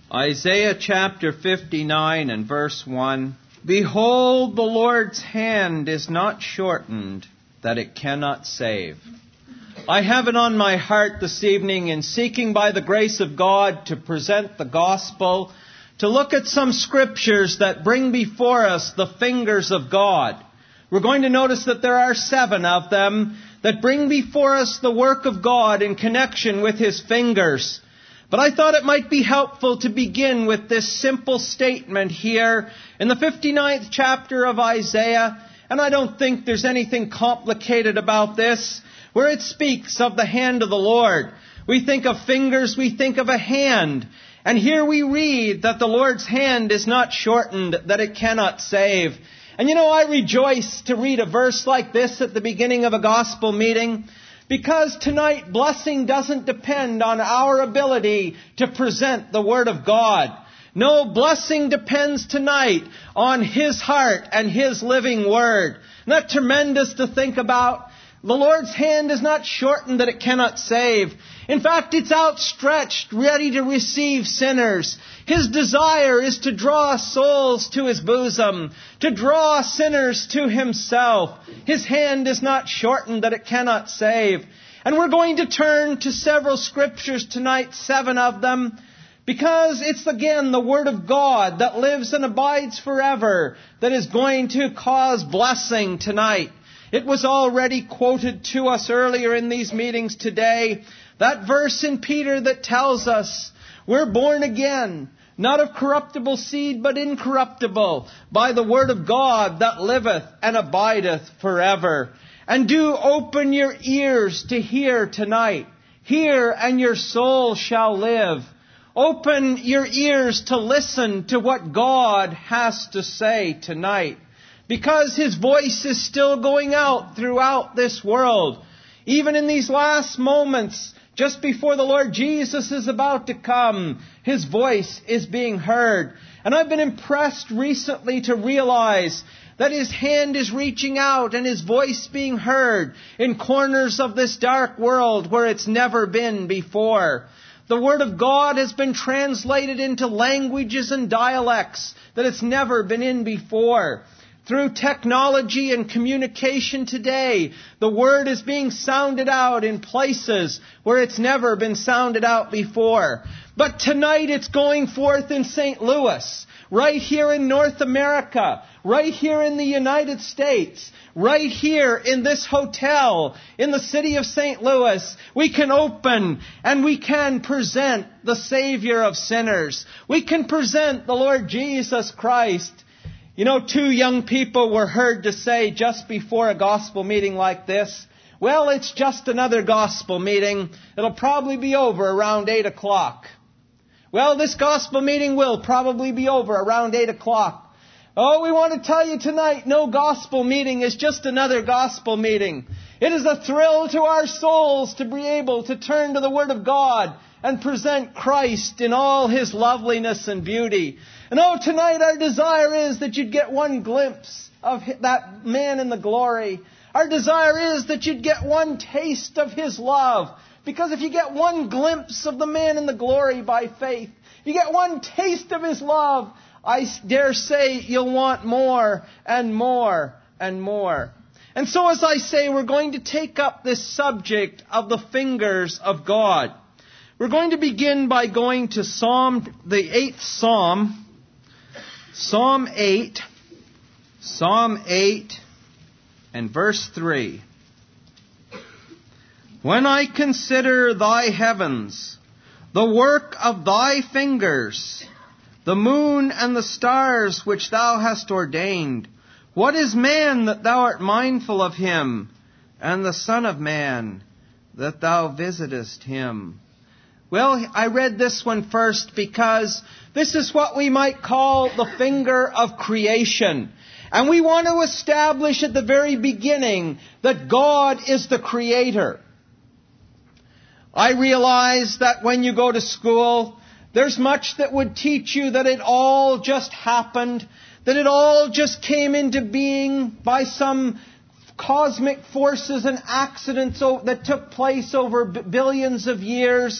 Isaiah chapter 59 and verse 1. Behold, the Lord's hand is not shortened, that it cannot save. I have it on my heart this evening, in seeking by the grace of God to present the gospel, to look at some scriptures that bring before us the fingers of God. We're going to notice that there are 7 of them that bring before us the work of God in connection with His fingers. But I thought it might be helpful to begin with this simple statement here in the 59th chapter of Isaiah. And I don't think there's anything complicated about this, where it speaks of the hand of the Lord. We think of fingers, we think of a hand. And here we read that the Lord's hand is not shortened, that it cannot save. And I rejoice to read a verse like this at the beginning of a gospel meeting, because tonight blessing doesn't depend on our ability to present the Word of God. No, blessing depends tonight on His heart and His living Word. Isn't that tremendous to think about? The Lord's hand is not shortened that it cannot save. In fact, it's outstretched, ready to receive sinners. His desire is to draw souls to His bosom, to draw sinners to Himself. His hand is not shortened that it cannot save. And we're going to turn to several scriptures tonight, 7 of them, because it's again the Word of God that lives and abides forever that is going to cause blessing tonight. It was already quoted to us earlier in these meetings today, that verse in Peter that tells us we're born again, not of corruptible seed, but incorruptible, by the Word of God that liveth and abideth forever. And do open your ears to hear tonight. Hear, and your soul shall live. Open your ears to listen to what God has to say tonight, because His voice is still going out throughout this world. Even in these last moments, just before the Lord Jesus is about to come, His voice is being heard. And I've been impressed recently to realize that His hand is reaching out and His voice being heard in corners of this dark world where it's never been before. The Word of God has been translated into languages and dialects that it's never been in before. Through technology and communication today, the Word is being sounded out in places where it's never been sounded out before. But tonight it's going forth in St. Louis, right here in North America, right here in the United States, right here in this hotel in the city of St. Louis. We can open and we can present the Savior of sinners. We can present the Lord Jesus Christ. 2 young people were heard to say just before a gospel meeting like this, well, it's just another gospel meeting. It'll probably be over around 8 o'clock. Well, this gospel meeting will probably be over around 8 o'clock. Oh, we want to tell you tonight, no gospel meeting is just another gospel meeting. It is a thrill to our souls to be able to turn to the Word of God and present Christ in all His loveliness and beauty. And tonight our desire is that you'd get one glimpse of that man in the glory. Our desire is that you'd get one taste of His love. Because if you get one glimpse of the man in the glory by faith, you get one taste of His love, I dare say you'll want more and more and more. And so as I say, we're going to take up this subject of the fingers of God. We're going to begin by going to the 8th Psalm, Psalm 8 and verse 3. When I consider Thy heavens, the work of Thy fingers, the moon and the stars which Thou hast ordained, what is man that Thou art mindful of him, and the Son of Man that Thou visitest him? Well, I read this one first because this is what we might call the finger of creation. And we want to establish at the very beginning that God is the Creator. I realize that when you go to school, there's much that would teach you that it all just happened, that it all just came into being by some cosmic forces and accidents that took place over billions of years.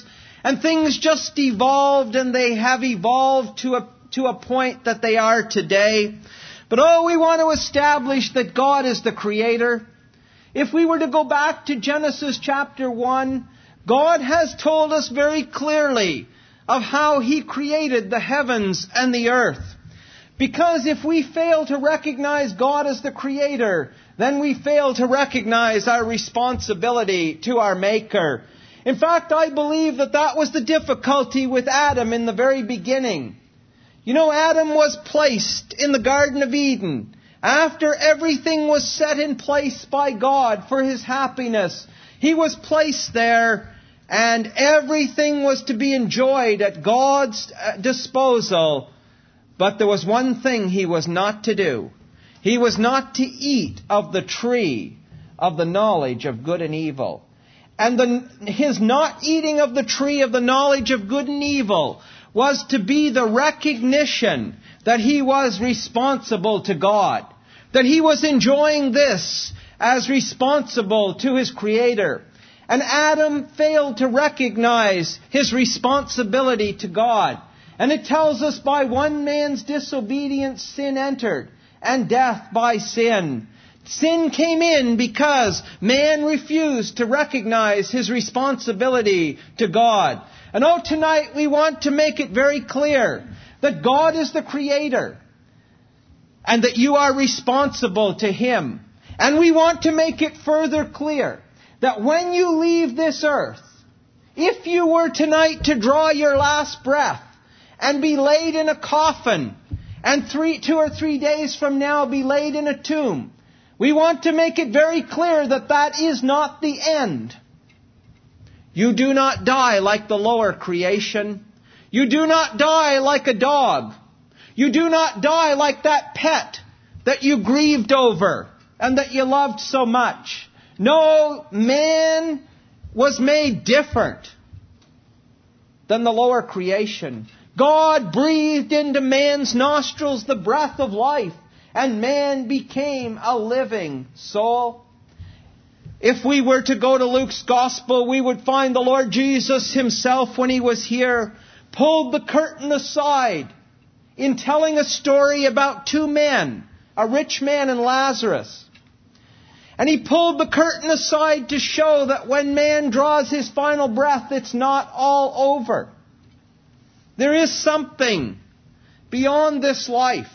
And things just evolved, and they have evolved to a point that they are today. But we want to establish that God is the Creator. If we were to go back to Genesis chapter 1, God has told us very clearly of how He created the heavens and the earth. Because if we fail to recognize God as the Creator, then we fail to recognize our responsibility to our Maker. In fact, I believe that was the difficulty with Adam in the very beginning. You know, Adam was placed in the Garden of Eden after everything was set in place by God for his happiness. He was placed there, and everything was to be enjoyed at God's disposal. But there was one thing he was not to do. He was not to eat of the tree of the knowledge of good and evil. And his not eating of the tree of the knowledge of good and evil was to be the recognition that he was responsible to God. That he was enjoying this as responsible to his Creator. And Adam failed to recognize his responsibility to God. And it tells us by one man's disobedience sin entered, and death by sin. Sin came in because man refused to recognize his responsibility to God. And tonight we want to make it very clear that God is the Creator and that you are responsible to Him. And we want to make it further clear that when you leave this earth, if you were tonight to draw your last breath and be laid in a coffin, and 2 or 3 days from now be laid in a tomb, we want to make it very clear that that is not the end. You do not die like the lower creation. You do not die like a dog. You do not die like that pet that you grieved over and that you loved so much. No, man was made different than the lower creation. God breathed into man's nostrils the breath of life, and man became a living soul. If we were to go to Luke's Gospel, we would find the Lord Jesus Himself, when He was here, pulled the curtain aside in telling a story about 2 men, a rich man and Lazarus. And He pulled the curtain aside to show that when man draws his final breath, it's not all over. There is something beyond this life.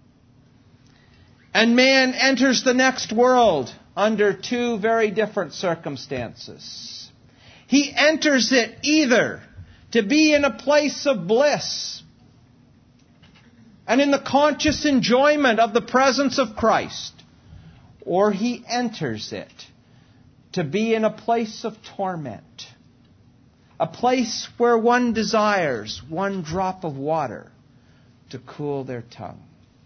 And man enters the next world under 2 very different circumstances. He enters it either to be in a place of bliss and in the conscious enjoyment of the presence of Christ, or he enters it to be in a place of torment, a place where one desires one drop of water to cool their tongue.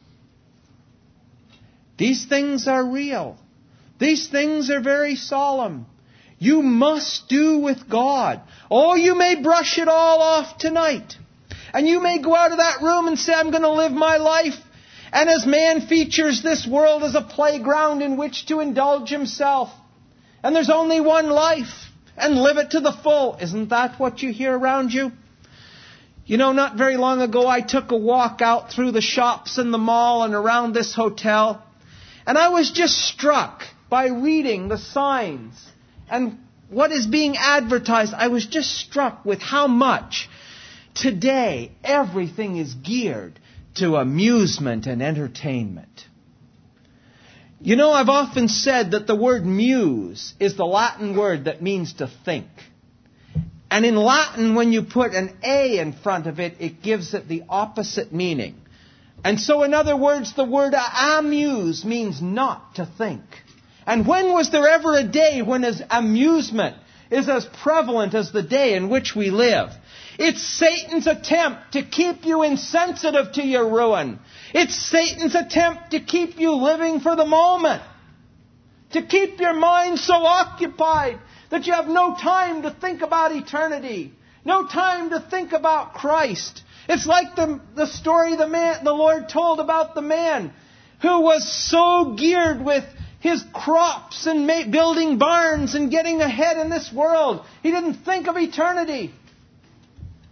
These things are real. These things are very solemn. You must do with God. You may brush it all off tonight. And you may go out of that room and say, I'm going to live my life. And as man features this world as a playground in which to indulge himself. And there's only one life. And live it to the full. Isn't that what you hear around you? You know, not very long ago I took a walk out through the shops in the mall and around this hotel. And I was just struck by reading the signs and what is being advertised. I was just struck with how much today everything is geared to amusement and entertainment. You know, I've often said that the word muse is the Latin word that means to think. And in Latin, when you put an A in front of it, it gives it the opposite meaning. And so, in other words, the word amuse means not to think. And when was there ever a day when amusement is as prevalent as the day in which we live? It's Satan's attempt to keep you insensitive to your ruin. It's Satan's attempt to keep you living for the moment. To keep your mind so occupied that you have no time to think about eternity. No time to think about Christ. It's like the story the Lord told about the man who was so geared with his crops and building barns and getting ahead in this world. He didn't think of eternity.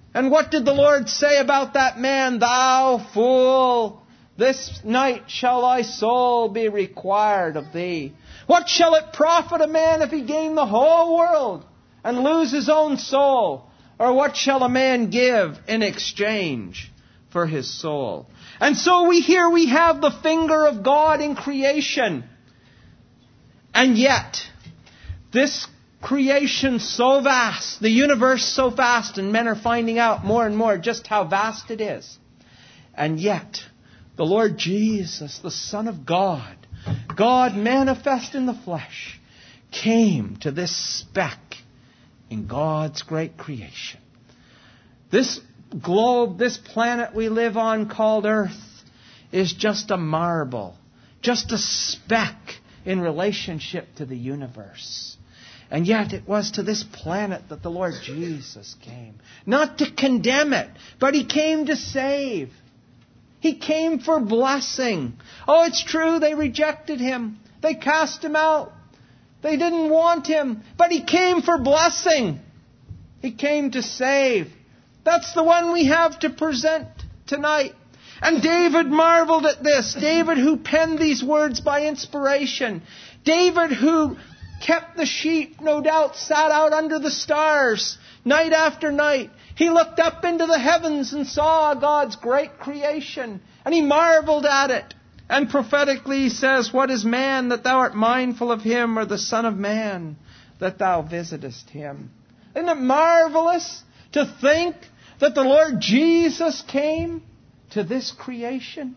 And what did the Lord say about that man? Thou fool, this night shall thy soul be required of thee. What shall it profit a man if he gain the whole world and lose his own soul? Or what shall a man give in exchange for his soul? And so we have the finger of God in creation. And yet, this creation so vast, the universe so vast, and men are finding out more and more just how vast it is. And yet, the Lord Jesus, the Son of God, God manifest in the flesh, came to this speck in God's great creation. This globe, this planet we live on called Earth, is just a marble, just a speck in relationship to the universe. And yet it was to this planet that the Lord Jesus came. Not to condemn it, but He came to save. He came for blessing. Oh, it's true, they rejected Him. They cast Him out. They didn't want Him. But He came for blessing. He came to save. That's the one we have to present tonight. And David marveled at this. David who penned these words by inspiration. David who kept the sheep, no doubt, sat out under the stars night after night. He looked up into the heavens and saw God's great creation, and he marveled at it. And prophetically he says, what is man that thou art mindful of him, or the Son of Man that thou visitest him? Isn't it marvelous to think that the Lord Jesus came to this creation?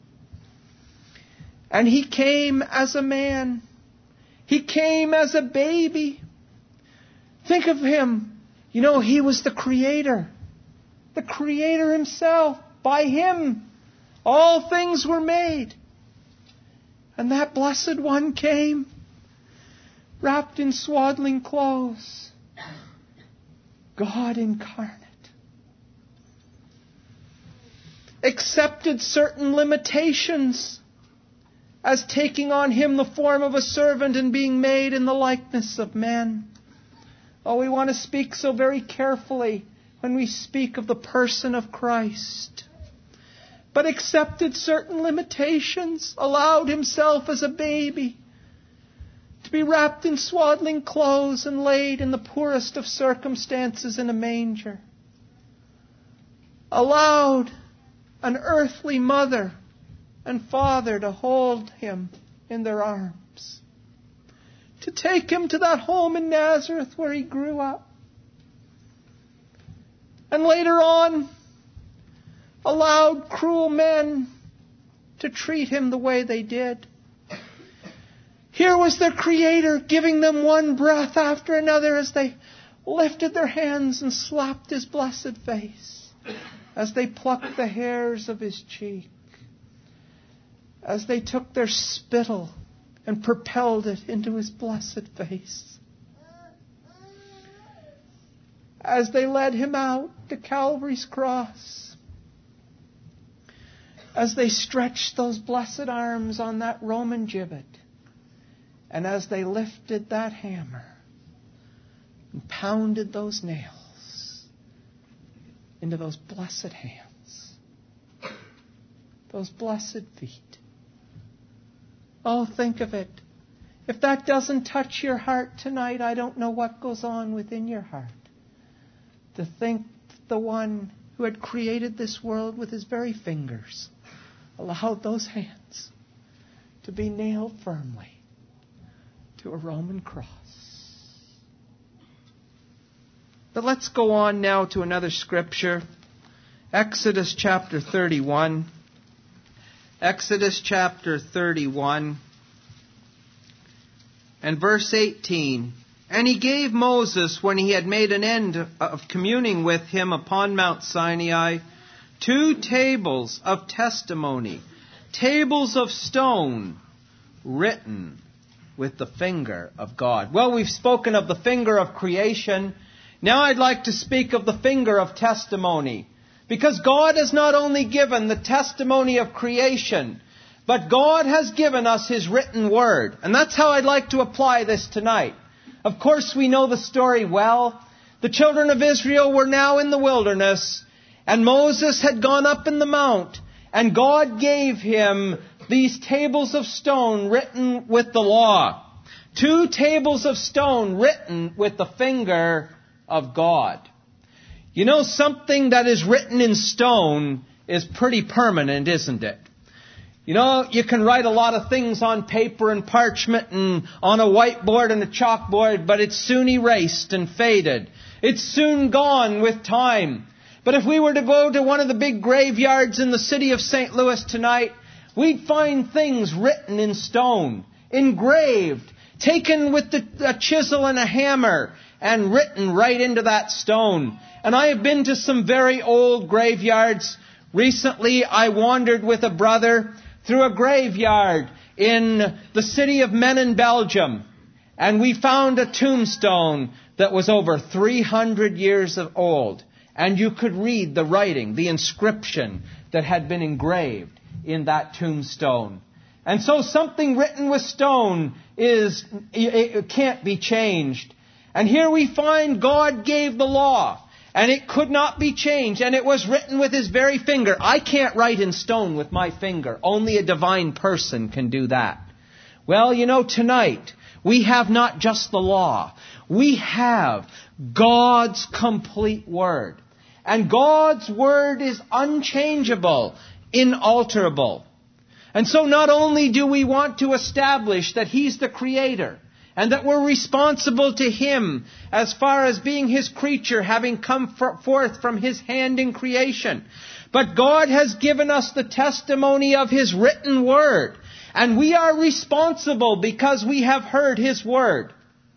And He came as a man. He came as a baby. Think of Him. You know, He was the Creator. The Creator Himself. By Him, all things were made. And that Blessed One came, wrapped in swaddling clothes. God incarnate. Accepted certain limitations, as taking on Him the form of a servant and being made in the likeness of men. Oh, we want to speak so very carefully when we speak of the person of Christ. But accepted certain limitations, allowed Himself as a baby to be wrapped in swaddling clothes and laid in the poorest of circumstances in a manger. Allowed an earthly mother and father to hold Him in their arms, to take Him to that home in Nazareth where He grew up. And later on, allowed cruel men to treat Him the way they did. Here was their Creator giving them one breath after another as they lifted their hands and slapped His blessed face, as they plucked the hairs of His cheek, as they took their spittle and propelled it into His blessed face, as they led Him out to Calvary's cross, as they stretched those blessed arms on that Roman gibbet, and as they lifted that hammer and pounded those nails into those blessed hands, those blessed feet. Oh, think of it. If that doesn't touch your heart tonight, I don't know what goes on within your heart. To think the one who had created this world with His very fingers allowed those hands to be nailed firmly to a Roman cross. But let's go on now to another scripture. Exodus chapter 31. Exodus chapter 31 and verse 18. And He gave Moses, when he had made an end of communing with Him upon Mount Sinai, 2 tables of testimony, tables of stone, written with the finger of God. Well, we've spoken of the finger of creation. Now I'd like to speak of the finger of testimony. Because God has not only given the testimony of creation, but God has given us His written word. And that's how I'd like to apply this tonight. Of course, we know the story well. The children of Israel were now in the wilderness, and Moses had gone up in the mount, and God gave him these tables of stone written with the law. 2 tables of stone written with the finger of God. You know, something that is written in stone is pretty permanent, isn't it? You know, you can write a lot of things on paper and parchment and on a whiteboard and a chalkboard, but it's soon erased and faded. It's soon gone with time. But if we were to go to one of the big graveyards in the city of St. Louis tonight, we'd find things written in stone, engraved, taken with a chisel and a hammer, and written right into that stone. And I have been to some very old graveyards. Recently, I wandered with a brother through a graveyard in the city of Menin, Belgium. And we found a tombstone that was over 300 years old. And you could read the writing, the inscription that had been engraved in that tombstone. And so something written with stone it can't be changed. And here we find God gave the law, and it could not be changed, and it was written with His very finger. I can't write in stone with my finger. Only a divine person can do that. Well, you know, tonight we have not just the law. We have God's complete Word. And God's Word is unchangeable, inalterable. And so not only do we want to establish that He's the Creator and that we're responsible to Him as far as being His creature, having come forth from His hand in creation, but God has given us the testimony of His written Word. And we are responsible because we have heard His Word.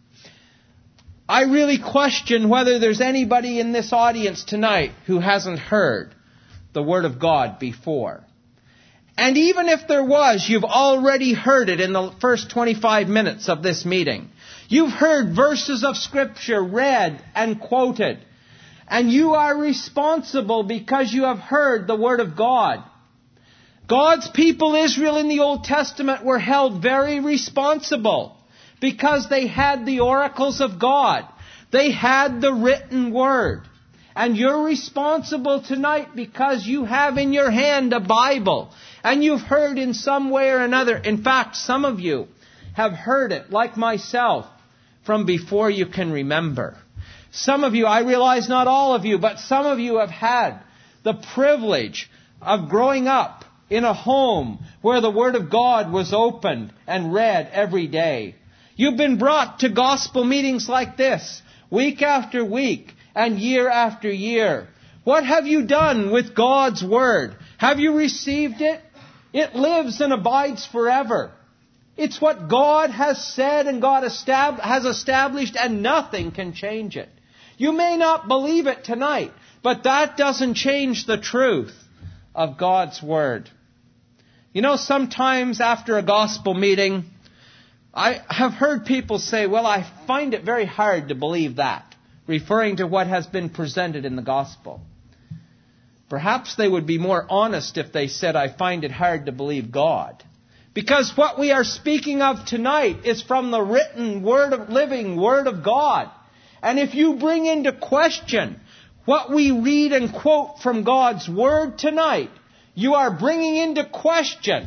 I really question whether there's anybody in this audience tonight who hasn't heard the Word of God before. And even if there was, you've already heard it in the first 25 minutes of this meeting. You've heard verses of Scripture read and quoted. And you are responsible because you have heard the Word of God. God's people, Israel, in the Old Testament were held very responsible because they had the oracles of God. They had the written Word. And you're responsible tonight because you have in your hand a Bible. And you've heard in some way or another. In fact, some of you have heard it, like myself, from before you can remember. Some of you, I realize not all of you, but some of you have had the privilege of growing up in a home where the Word of God was opened and read every day. You've been brought to gospel meetings like this, week after week and year after year. What have you done with God's Word? Have you received it? It lives and abides forever. It's what God has said and God has established, and nothing can change it. You may not believe it tonight, but that doesn't change the truth of God's Word. You know, sometimes after a gospel meeting, I have heard people say, well, I find it very hard to believe that, referring to what has been presented in the gospel. Perhaps they would be more honest if they said, I find it hard to believe God. Because what we are speaking of tonight is from the written living Word of God. And if you bring into question what we read and quote from God's Word tonight, you are bringing into question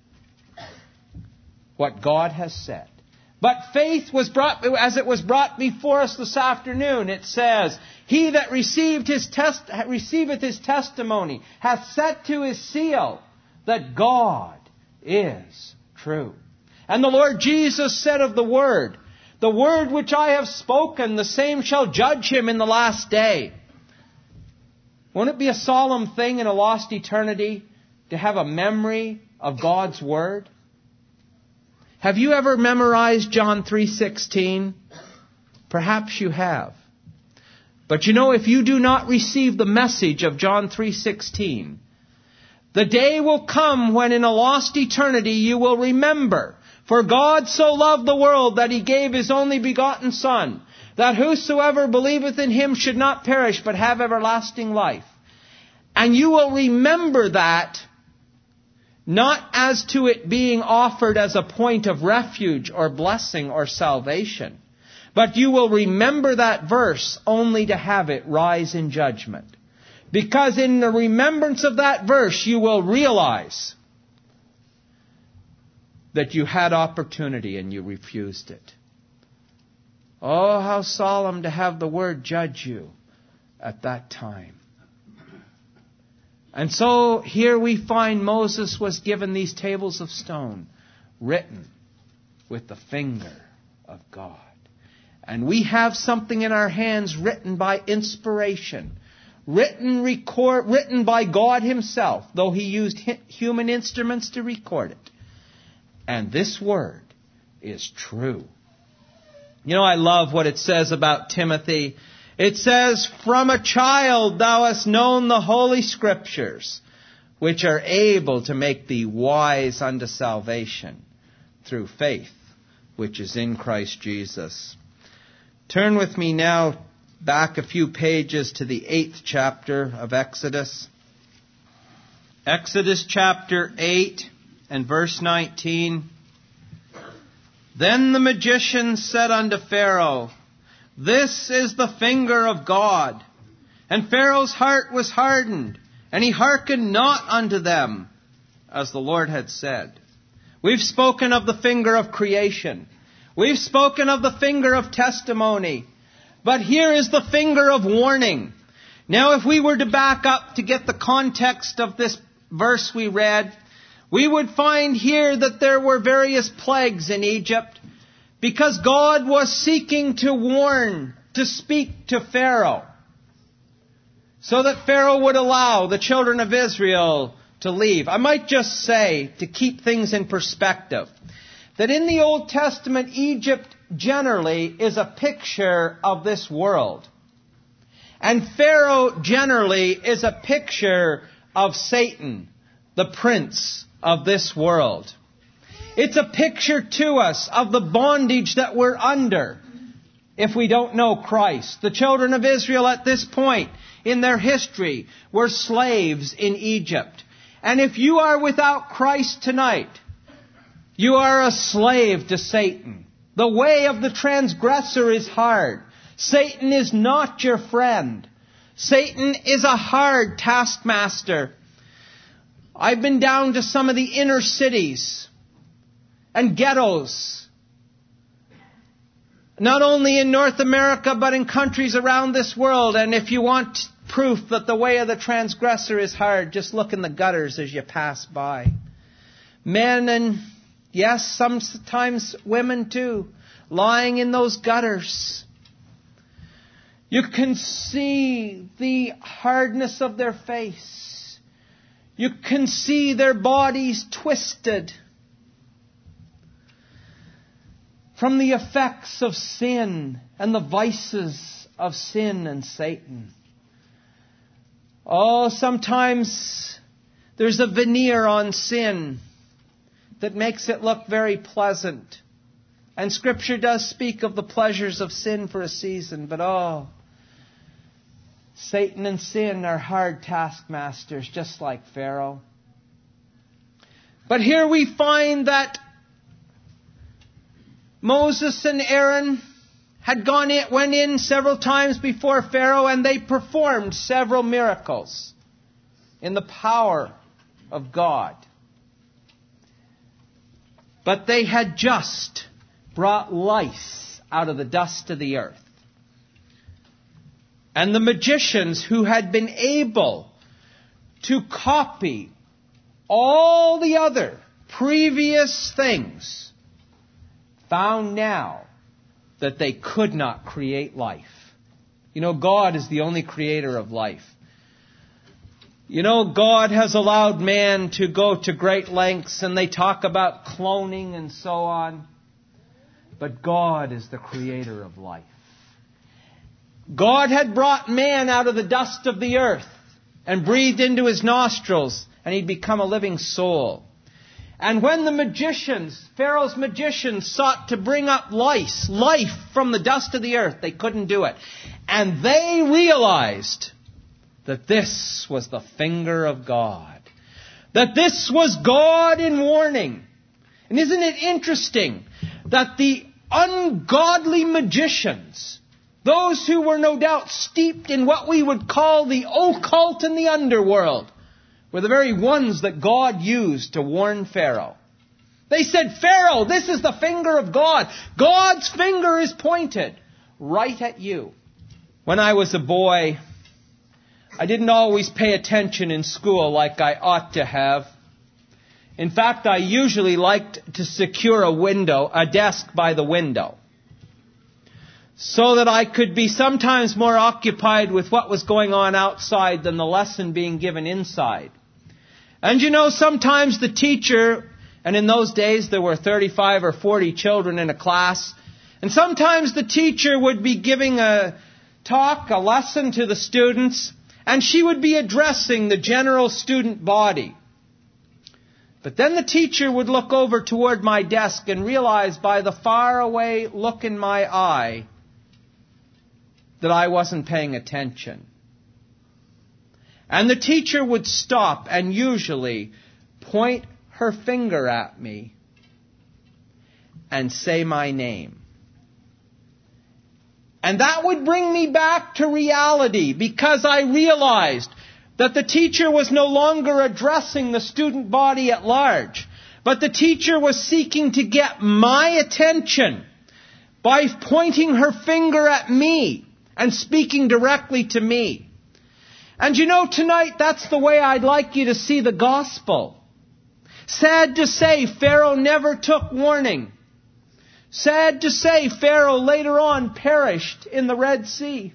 what God has said. But faith was brought, as it was brought before us this afternoon, it says, He that receiveth his testimony hath set to his seal that God is true. And the Lord Jesus said of the Word which I have spoken, the same shall judge him in the last day. Won't it be a solemn thing in a lost eternity to have a memory of God's Word? Have you ever memorized John 3:16? Perhaps you have. But you know, if you do not receive the message of John 3:16, the day will come when in a lost eternity you will remember, for God so loved the world that He gave His only begotten Son, that whosoever believeth in Him should not perish but have everlasting life. And you will remember that not as to it being offered as a point of refuge or blessing or salvation, But you will remember that verse only to have it rise in judgment. Because in the remembrance of that verse, you will realize that you had opportunity and you refused it. Oh, how solemn to have the Word judge you at that time. And so here we find Moses was given these tables of stone written with the finger of God. And we have something in our hands written by inspiration, written by God Himself, though He used human instruments to record it. And this Word is true. You know, I love what it says about Timothy. It says, "From a child thou hast known the Holy Scriptures, which are able to make thee wise unto salvation through faith, which is in Christ Jesus." Turn with me now back a few pages to the 8th chapter of Exodus. Exodus chapter 8 and verse 19. "Then the magicians said unto Pharaoh, This is the finger of God. And Pharaoh's heart was hardened, and he hearkened not unto them, as the Lord had said." We've spoken of the finger of creation. We've spoken of the finger of testimony. But here is the finger of warning. Now, if we were to back up to get the context of this verse we read, we would find here that there were various plagues in Egypt because God was seeking to warn, to speak to Pharaoh, so that Pharaoh would allow the children of Israel to leave. I might just say, to keep things in perspective, that in the Old Testament, Egypt generally is a picture of this world. And Pharaoh generally is a picture of Satan, the prince of this world. It's a picture to us of the bondage that we're under if we don't know Christ. The children of Israel at this point in their history were slaves in Egypt. And if you are without Christ tonight, you are a slave to Satan. The way of the transgressor is hard. Satan is not your friend. Satan is a hard taskmaster. I've been down to some of the inner cities and ghettos, not only in North America, but in countries around this world. And if you want proof that the way of the transgressor is hard, just look in the gutters as you pass by. Men and, yes, sometimes women too, lying in those gutters. You can see the hardness of their face. You can see their bodies twisted from the effects of sin and the vices of sin and Satan. Oh, sometimes there's a veneer on sin that makes it look very pleasant. And Scripture does speak of the pleasures of sin for a season, but Satan and sin are hard taskmasters, just like Pharaoh. But here we find that Moses and Aaron went in several times before Pharaoh, and they performed several miracles in the power of God. But they had just brought lice out of the dust of the earth. And the magicians who had been able to copy all the other previous things found now that they could not create life. You know, God is the only creator of life. You know, God has allowed man to go to great lengths, and they talk about cloning and so on. But God is the creator of life. God had brought man out of the dust of the earth and breathed into his nostrils, and he'd become a living soul. And when the magicians, Pharaoh's magicians, sought to bring up life from the dust of the earth, they couldn't do it. And they realized that this was the finger of God. That this was God in warning. And isn't it interesting that the ungodly magicians, those who were no doubt steeped in what we would call the occult and the underworld, were the very ones that God used to warn Pharaoh. They said, Pharaoh, this is the finger of God. God's finger is pointed right at you. When I was a boy, I didn't always pay attention in school like I ought to have. In fact, I usually liked to secure a desk by the window, so that I could be sometimes more occupied with what was going on outside than the lesson being given inside. And you know, sometimes the teacher, and in those days there were 35 or 40 children in a class, and sometimes the teacher would be giving a lesson to the students, and she would be addressing the general student body. But then the teacher would look over toward my desk and realize by the faraway look in my eye that I wasn't paying attention. And the teacher would stop and usually point her finger at me and say my name. And that would bring me back to reality, because I realized that the teacher was no longer addressing the student body at large, but the teacher was seeking to get my attention by pointing her finger at me and speaking directly to me. And you know, tonight, that's the way I'd like you to see the gospel. Sad to say, Pharaoh never took warning. Sad to say, Pharaoh later on perished in the Red Sea.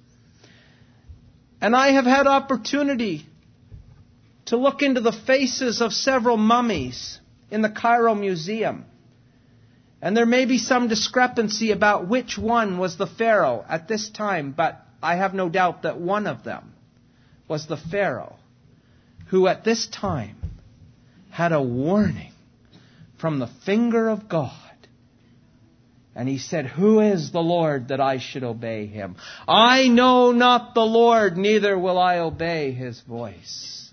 And I have had opportunity to look into the faces of several mummies in the Cairo Museum. And there may be some discrepancy about which one was the Pharaoh at this time, but I have no doubt that one of them was the Pharaoh who at this time had a warning from the finger of God. And he said, who is the Lord that I should obey him? I know not the Lord, neither will I obey his voice.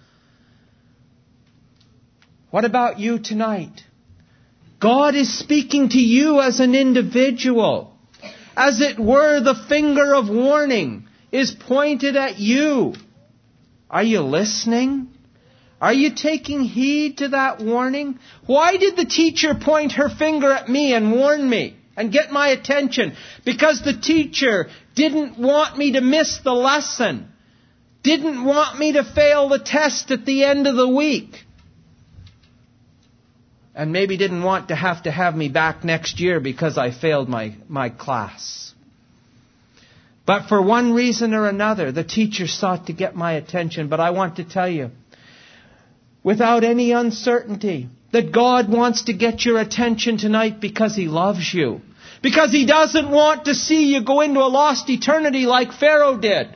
What about you tonight? God is speaking to you as an individual. As it were, the finger of warning is pointed at you. Are you listening? Are you taking heed to that warning? Why did the teacher point her finger at me and warn me and get my attention? Because the teacher didn't want me to miss the lesson, didn't want me to fail the test at the end of the week, and maybe didn't want to have me back next year because I failed my class. But for one reason or another, the teacher sought to get my attention. But I want to tell you, without any uncertainty, that God wants to get your attention tonight because he loves you. Because he doesn't want to see you go into a lost eternity like Pharaoh did.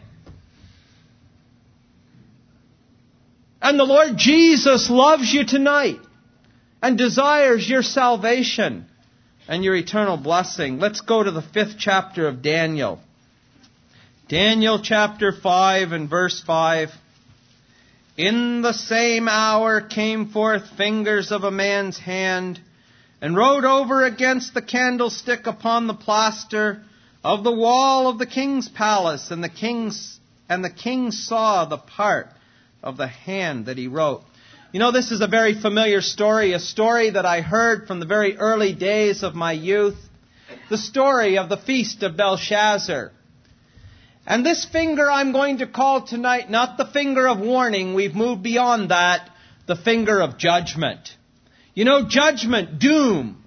And the Lord Jesus loves you tonight and desires your salvation and your eternal blessing. Let's go to the 5th chapter of Daniel. Daniel chapter 5 and verse 5. In the same hour came forth fingers of a man's hand, and wrote over against the candlestick upon the plaster of the wall of the king's palace. And the king saw the part of the hand that he wrote. You know, this is a very familiar story, a story that I heard from the very early days of my youth. The story of the feast of Belshazzar. And this finger I'm going to call tonight, not the finger of warning, we've moved beyond that, the finger of judgment. You know, judgment, doom,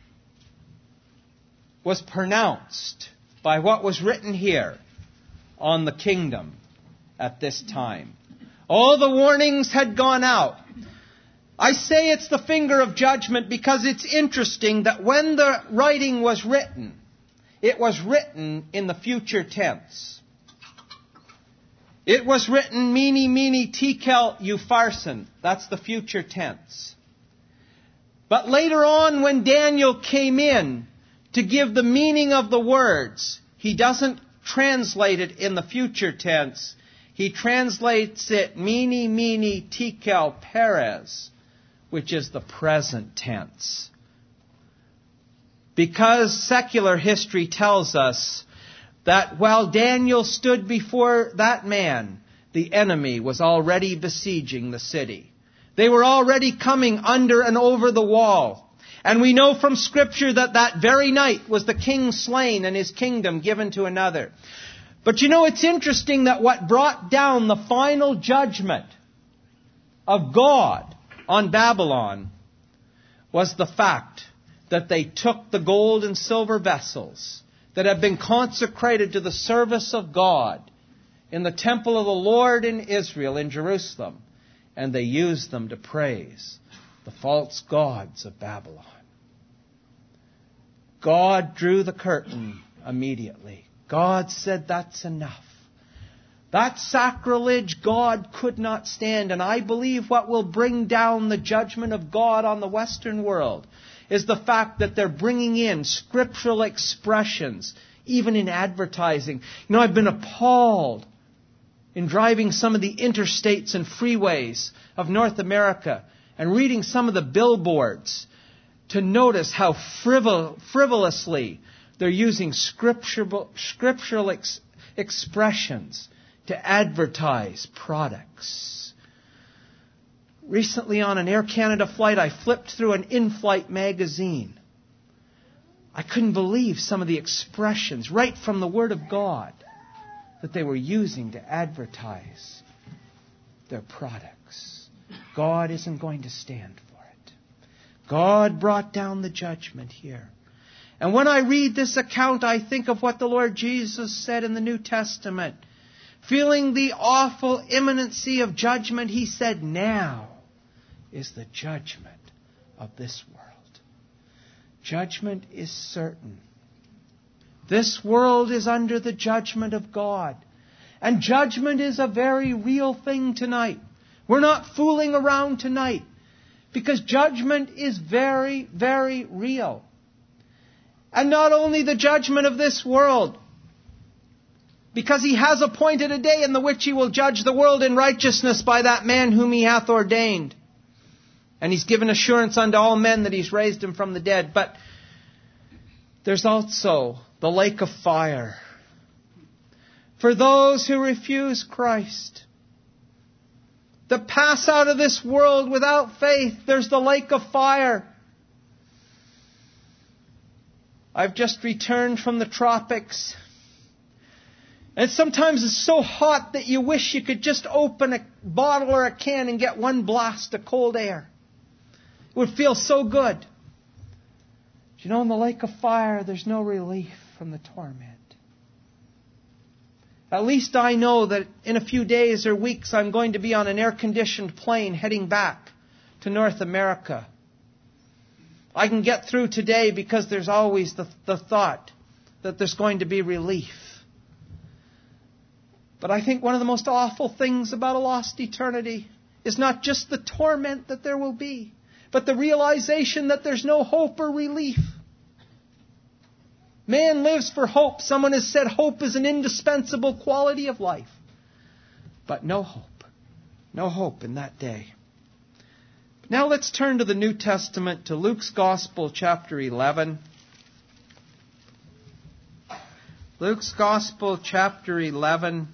was pronounced by what was written here on the kingdom at this time. All the warnings had gone out. I say it's the finger of judgment because it's interesting that when the writing was written, it was written in the future tense. It was written, mene, mene, tekel, upharsin. That's the future tense. But later on, when Daniel came in to give the meaning of the words, he doesn't translate it in the future tense. He translates it, mene, mene, tekel, peres, which is the present tense. Because secular history tells us that while Daniel stood before that man, the enemy was already besieging the city. They were already coming under and over the wall. And we know from Scripture that that very night was the king slain and his kingdom given to another. But you know, it's interesting that what brought down the final judgment of God on Babylon was the fact that they took the gold and silver vessels that had been consecrated to the service of God in the temple of the Lord in Israel, in Jerusalem, and they used them to praise the false gods of Babylon. God drew the curtain immediately. God said, that's enough. That sacrilege God could not stand. And I believe what will bring down the judgment of God on the Western world is the fact that they're bringing in scriptural expressions, even in advertising. You know, I've been appalled in driving some of the interstates and freeways of North America and reading some of the billboards to notice how frivolously they're using scriptural expressions to advertise products. Recently on an Air Canada flight, I flipped through an in-flight magazine. I couldn't believe some of the expressions right from the Word of God that they were using to advertise their products. God isn't going to stand for it. God brought down the judgment here. And when I read this account, I think of what the Lord Jesus said in the New Testament. Feeling the awful imminency of judgment, He said, now is the judgment of this world. Judgment is certain. This world is under the judgment of God. And judgment is a very real thing tonight. We're not fooling around tonight. Because judgment is very, very real. And not only the judgment of this world, because He has appointed a day in the which He will judge the world in righteousness by that man whom He hath ordained. And He's given assurance unto all men that He's raised Him from the dead. But there's also the lake of fire. For those who refuse Christ, that pass out of this world without faith, there's the lake of fire. I've just returned from the tropics. And sometimes it's so hot that you wish you could just open a bottle or a can and get one blast of cold air. It would feel so good. But you know, in the lake of fire, there's no relief from the torment. At least I know that in a few days or weeks I'm going to be on an air-conditioned plane heading back to North America. I can get through today because there's always the thought that there's going to be relief. But I think one of the most awful things about a lost eternity is not just the torment that there will be, but the realization that there's no hope or relief. Man lives for hope. Someone has said hope is an indispensable quality of life. But no hope. No hope in that day. Now let's turn to the New Testament, to Luke's Gospel, chapter 11. Luke's Gospel, chapter 11,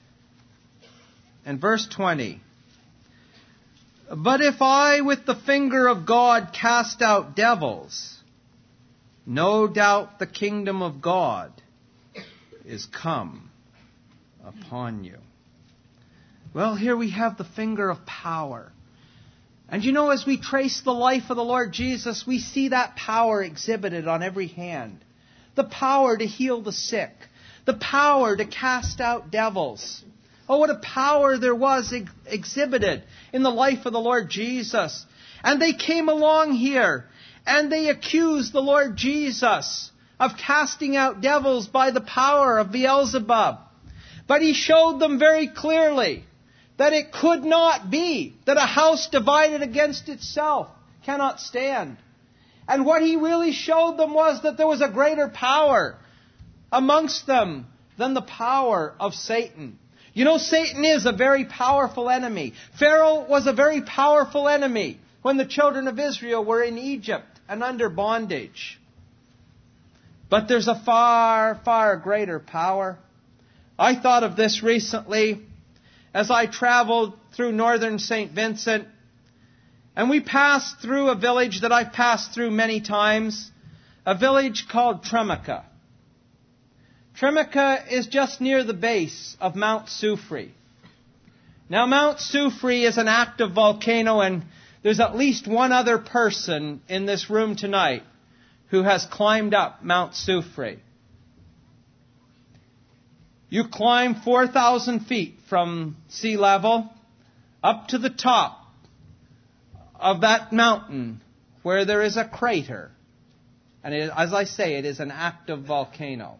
and verse 20. But if I with the finger of God cast out devils, no doubt the kingdom of God is come upon you. Well, here we have the finger of power. And you know, as we trace the life of the Lord Jesus, we see that power exhibited on every hand. The power to heal the sick. The power to cast out devils. Oh, what a power there was exhibited in the life of the Lord Jesus. And they came along here and they accused the Lord Jesus of casting out devils by the power of Beelzebub. But He showed them very clearly that it could not be, that a house divided against itself cannot stand. And what He really showed them was that there was a greater power amongst them than the power of Satan. You know, Satan is a very powerful enemy. Pharaoh was a very powerful enemy when the children of Israel were in Egypt and under bondage. But there's a far, far greater power. I thought of this recently as I traveled through northern St. Vincent, and we passed through a village that I've passed through many times, a village called Tremica. Tremica is just near the base of Mount Soufriere. Now, Mount Soufriere is an active volcano, and there's at least one other person in this room tonight who has climbed up Mount Soufriere. You climb 4,000 feet from sea level up to the top of that mountain where there is a crater. And as I say, it is an active volcano.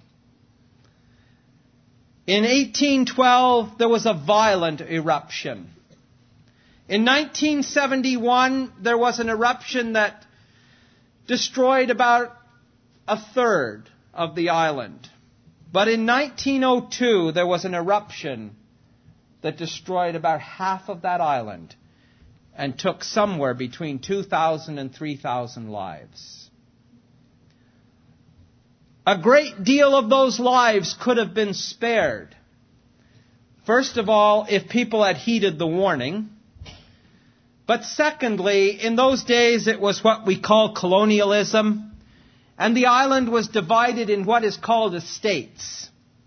In 1812, there was a violent eruption. In 1971, there was an eruption that destroyed about a third of the island. But in 1902, there was an eruption that destroyed about half of that island and took somewhere between 2,000 and 3,000 lives. A great deal of those lives could have been spared. First of all, if people had heeded the warning. But secondly, in those days it was what we call colonialism. And the island was divided in what is called estates.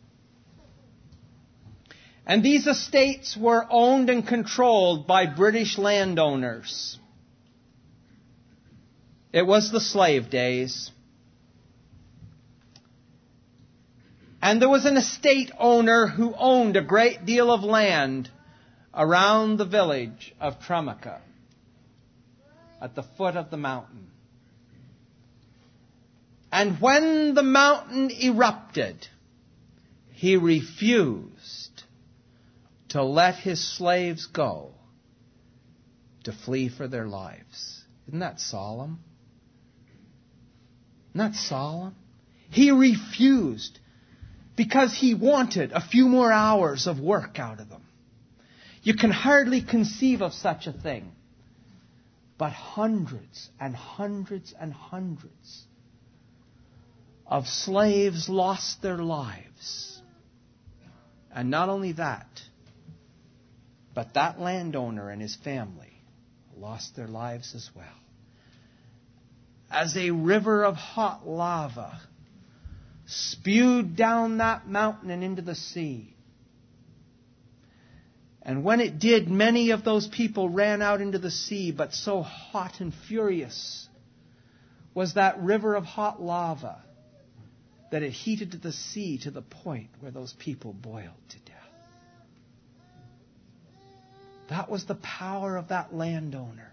And these estates were owned and controlled by British landowners. It was the slave days. And there was an estate owner who owned a great deal of land around the village of Tremica, at the foot of the mountain. And when the mountain erupted, he refused to let his slaves go to flee for their lives. Isn't that solemn? Isn't that solemn? He refused because he wanted a few more hours of work out of them. You can hardly conceive of such a thing. But hundreds and hundreds and hundreds of slaves lost their lives. And not only that, but that landowner and his family lost their lives as well. As a river of hot lava spewed down that mountain and into the sea. And when it did, many of those people ran out into the sea, but so hot and furious was that river of hot lava that it heated the sea to the point where those people boiled to death. That was the power of that landowner.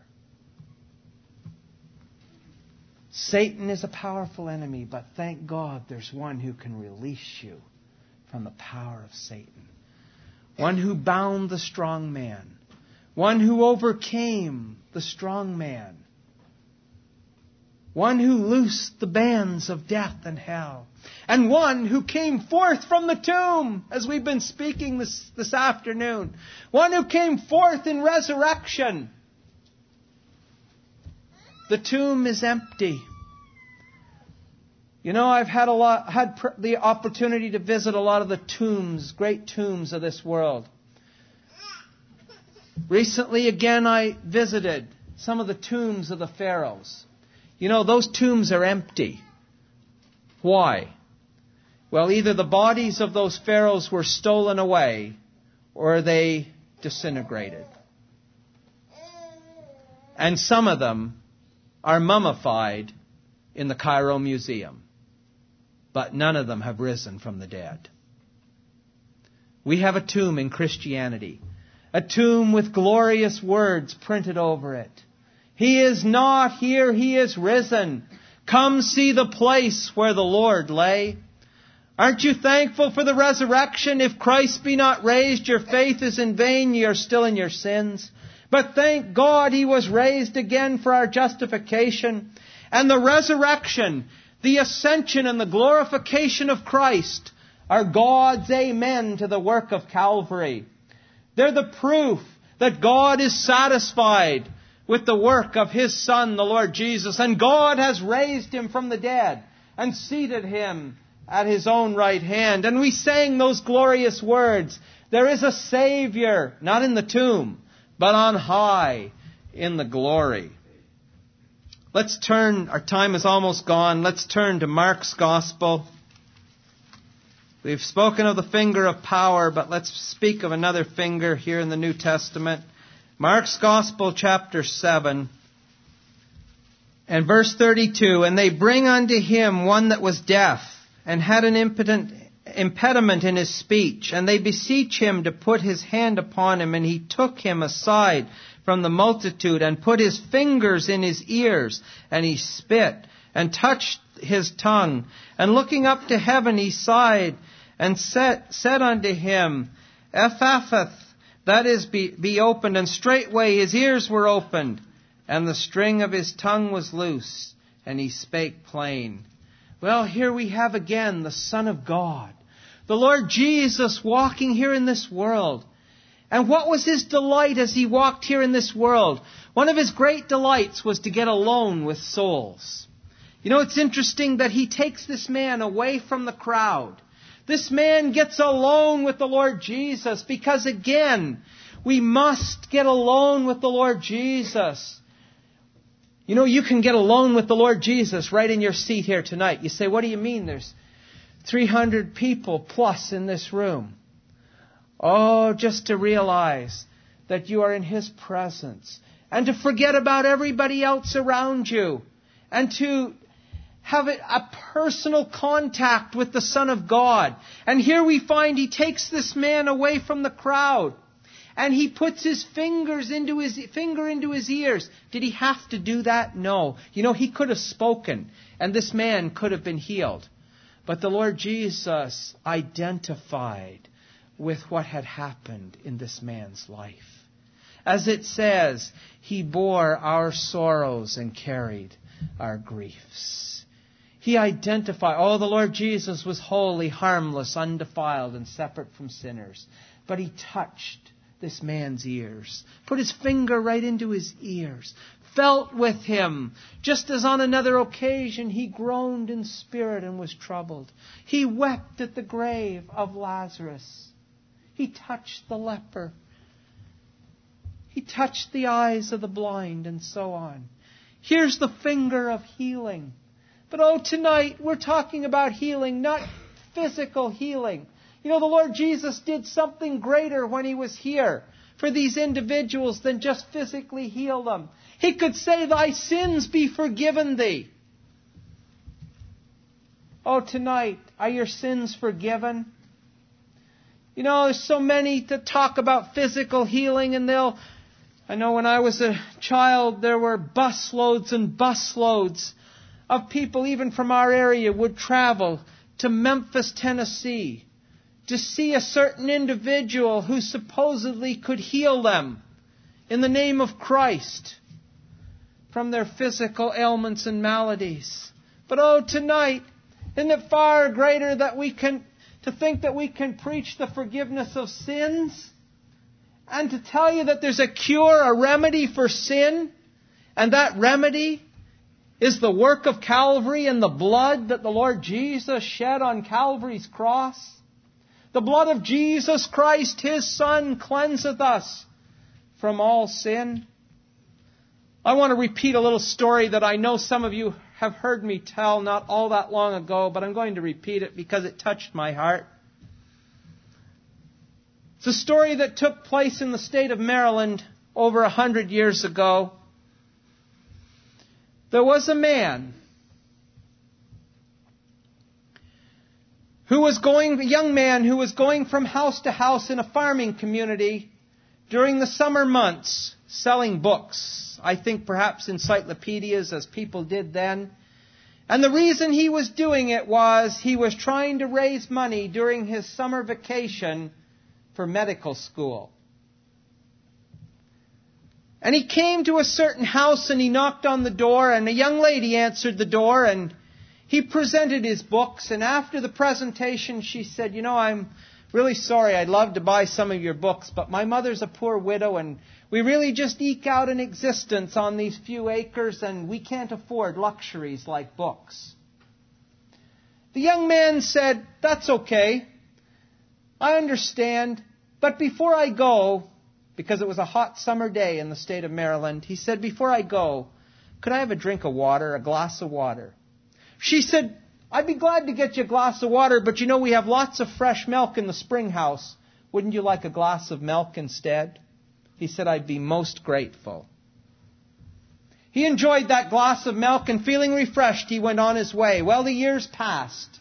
Satan is a powerful enemy, but thank God there's one who can release you from the power of Satan. One who bound the strong man. One who overcame the strong man. One who loosed the bands of death and hell. And one who came forth from the tomb, as we've been speaking this afternoon. One who came forth in resurrection. The tomb is empty. You know, I've had the opportunity to visit a lot of the tombs, great tombs of this world. Recently, again, I visited some of the tombs of the pharaohs. You know, those tombs are empty. Why? Well, either the bodies of those pharaohs were stolen away or they disintegrated. And some of them are mummified in the Cairo Museum. But none of them have risen from the dead. We have a tomb in Christianity. A tomb with glorious words printed over it. He is not here, He is risen. Come see the place where the Lord lay. Aren't you thankful for the resurrection? If Christ be not raised, your faith is in vain, ye are still in your sins. But thank God He was raised again for our justification. And the resurrection, the ascension and the glorification of Christ are God's amen to the work of Calvary. They're the proof that God is satisfied with the work of His Son, the Lord Jesus. And God has raised Him from the dead. and seated him at his own right hand. And we sang those glorious words. There is a Savior, not in the tomb, but on high in the glory. Let's turn, our time is almost gone. Let's turn to Mark's Gospel. We've spoken of the finger of power, but let's speak of another finger here in the New Testament. Mark's Gospel, chapter 7, and verse 32. And they bring unto him one that was deaf, and had an impediment in his speech. And they beseech him to put his hand upon him. And he took him aside from the multitude, and put his fingers in his ears, and he spit, and touched his tongue. And looking up to heaven, he sighed, and said unto him, Ephphathah, that is, be opened. And straightway his ears were opened, and the string of his tongue was loose, and he spake plain. Well, here we have again the Son of God, the Lord Jesus, walking here in this world. And what was his delight as he walked here in this world? One of his great delights was to get alone with souls. You know, it's interesting that he takes this man away from the crowd. This man gets alone with the Lord Jesus because, again, we must get alone with the Lord Jesus. You know, you can get alone with the Lord Jesus right in your seat here tonight. You say, what do you mean? There's 300 people plus in this room. Oh, just to realize that you are in His presence, and to forget about everybody else around you, and to have a personal contact with the Son of God. And here we find He takes this man away from the crowd, and He puts His finger into his ears. Did He have to do that? No. You know, He could have spoken, and this man could have been healed. But the Lord Jesus identified with what had happened in this man's life. As it says, He bore our sorrows and carried our griefs. He identified, the Lord Jesus was holy, harmless, undefiled, and separate from sinners. But He touched this man's ears, put His finger right into his ears, felt with him, just as on another occasion He groaned in spirit and was troubled. He wept at the grave of Lazarus. He touched the leper. He touched the eyes of the blind, and so on. Here's the finger of healing. But tonight we're talking about healing, not physical healing. You know, the Lord Jesus did something greater when He was here for these individuals than just physically heal them. He could say, thy sins be forgiven thee. Tonight, are your sins forgiven? You know, there's so many that talk about physical healing, and I know when I was a child, there were busloads and busloads of people, even from our area, would travel to Memphis, Tennessee, to see a certain individual who supposedly could heal them in the name of Christ from their physical ailments and maladies. But tonight, isn't it far greater that to think that we can preach the forgiveness of sins, and to tell you that there's a cure, a remedy for sin, and that remedy is the work of Calvary and the blood that the Lord Jesus shed on Calvary's cross. The blood of Jesus Christ, His Son, cleanseth us from all sin. I want to repeat a little story that I know some of you have heard me tell not all that long ago, but I'm going to repeat it because it touched my heart. It's a story that took place in the state of Maryland over 100 years ago. There was a man a young man who was going from house to house in a farming community during the summer months, selling books. I think perhaps encyclopedias, as people did then. And the reason he was doing it was he was trying to raise money during his summer vacation for medical school. And he came to a certain house and he knocked on the door, and a young lady answered the door, and he presented his books. And after the presentation, she said, you know, I'm really sorry, I'd love to buy some of your books, but my mother's a poor widow, and we really just eke out an existence on these few acres, and we can't afford luxuries like books. The young man said, "That's okay. I understand. But before I go," because it was a hot summer day in the state of Maryland, he said, "Before I go, could I have a drink of water, a glass of water?" She said, "I'd be glad to get you a glass of water, but you know we have lots of fresh milk in the spring house. Wouldn't you like a glass of milk instead?" He said, "I'd be most grateful." He enjoyed that glass of milk, and feeling refreshed, he went on his way. Well, the years passed,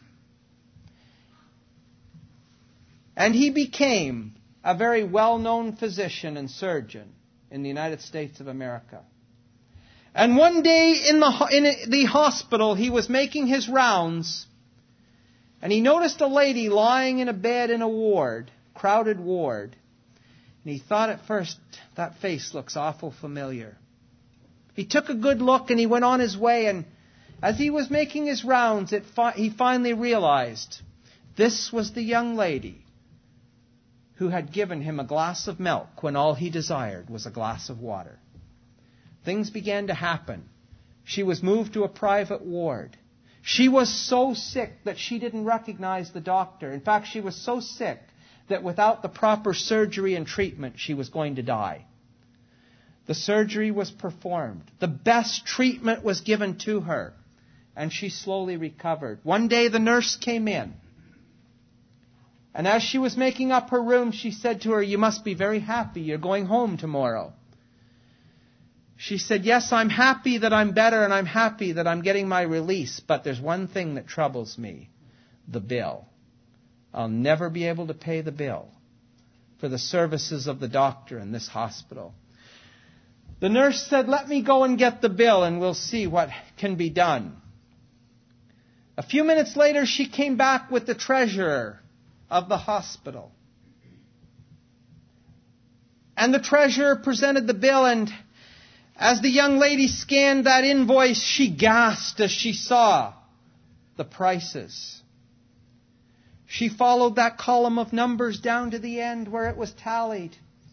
and he became a very well-known physician and surgeon in the United States of America. And one day in the hospital, he was making his rounds, and he noticed a lady lying in a bed in a ward, crowded ward. And he thought at first, that face looks awful familiar. He took a good look and he went on his way, and as he was making his rounds, he finally realized this was the young lady who had given him a glass of milk when all he desired was a glass of water. Things began to happen. She was moved to a private ward. She was so sick that she didn't recognize the doctor. In fact, she was so sick that without the proper surgery and treatment, she was going to die. The surgery was performed. The best treatment was given to her, and she slowly recovered. One day the nurse came in, and as she was making up her room, she said to her, "You must be very happy. You're going home tomorrow." She said, "Yes, I'm happy that I'm better, and I'm happy that I'm getting my release, but there's one thing that troubles me, the bill. I'll never be able to pay the bill for the services of the doctor in this hospital." The nurse said, "Let me go and get the bill, and we'll see what can be done." A few minutes later, she came back with the treasurer of the hospital. And the treasurer presented the bill, and as the young lady scanned that invoice, she gasped as she saw the prices. She followed that column of numbers down to the end where it was tallied.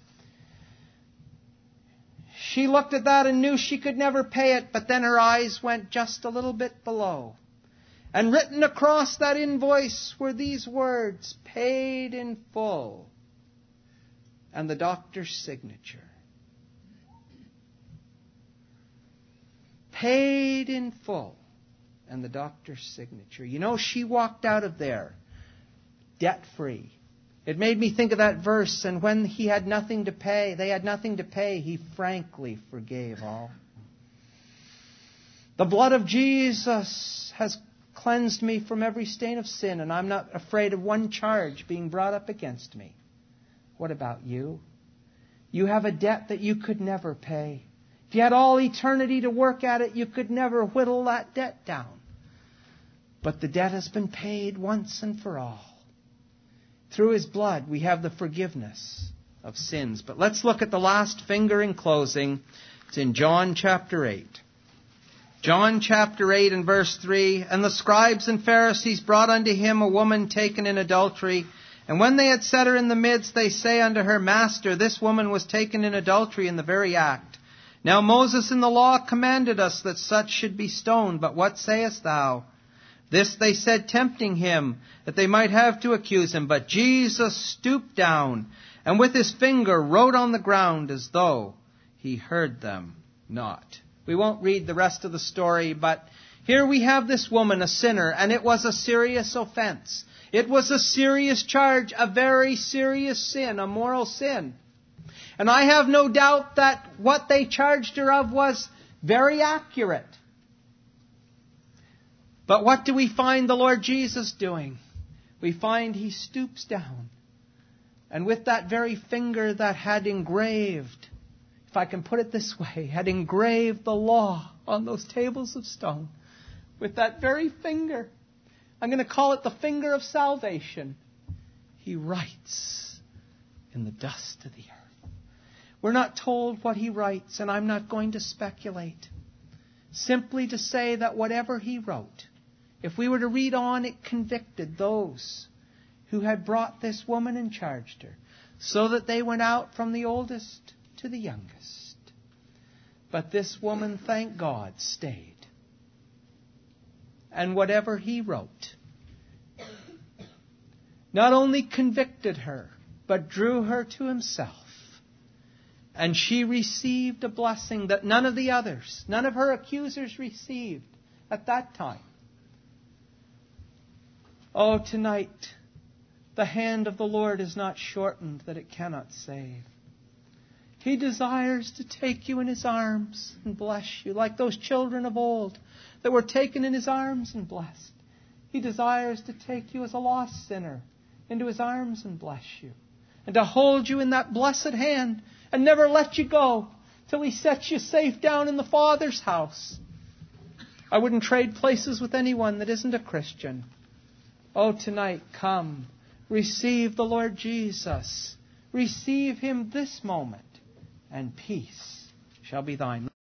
She looked at that and knew she could never pay it, but then her eyes went just a little bit below. And written across that invoice were these words, "Paid in full," and the doctor's signature. Paid in full, and the doctor's signature. You know, she walked out of there debt-free. It made me think of that verse, and when they had nothing to pay, he frankly forgave all. The blood of Jesus has cleansed me from every stain of sin, and I'm not afraid of one charge being brought up against me. What about you? You have a debt that you could never pay. If you had all eternity to work at it, you could never whittle that debt down. But the debt has been paid once and for all. Through His blood, we have the forgiveness of sins. But let's look at the last finger in closing. It's in John chapter 8. John chapter 8 and verse 3. "And the scribes and Pharisees brought unto him a woman taken in adultery. And when they had set her in the midst, they say unto her, Master, this woman was taken in adultery in the very act. Now Moses in the law commanded us that such should be stoned. But what sayest thou? This they said, tempting him, that they might have to accuse him. But Jesus stooped down, and with his finger wrote on the ground as though he heard them not." We won't read the rest of the story, but here we have this woman, a sinner, and it was a serious offense. It was a serious charge, a very serious sin, a moral sin. And I have no doubt that what they charged her of was very accurate. But what do we find the Lord Jesus doing? We find He stoops down, and with that very finger that had engraved, if I can put it this way, had engraved the law on those tables of stone, with that very finger, I'm going to call it the finger of salvation, He writes in the dust of the earth. We're not told what He writes, and I'm not going to speculate. Simply to say that whatever He wrote, if we were to read on, it convicted those who had brought this woman and charged her, so that they went out from the oldest to the youngest. But this woman, thank God, stayed. And whatever He wrote, not only convicted her, but drew her to Himself. And she received a blessing that none of the others, none of her accusers received at that time. Oh, tonight, the hand of the Lord is not shortened that it cannot save. He desires to take you in His arms and bless you, like those children of old that were taken in His arms and blessed. He desires to take you as a lost sinner into His arms and bless you, and to hold you in that blessed hand and never let you go till He sets you safe down in the Father's house. I wouldn't trade places with anyone that isn't a Christian. Oh, tonight, come. Receive the Lord Jesus. Receive Him this moment, and peace shall be thine.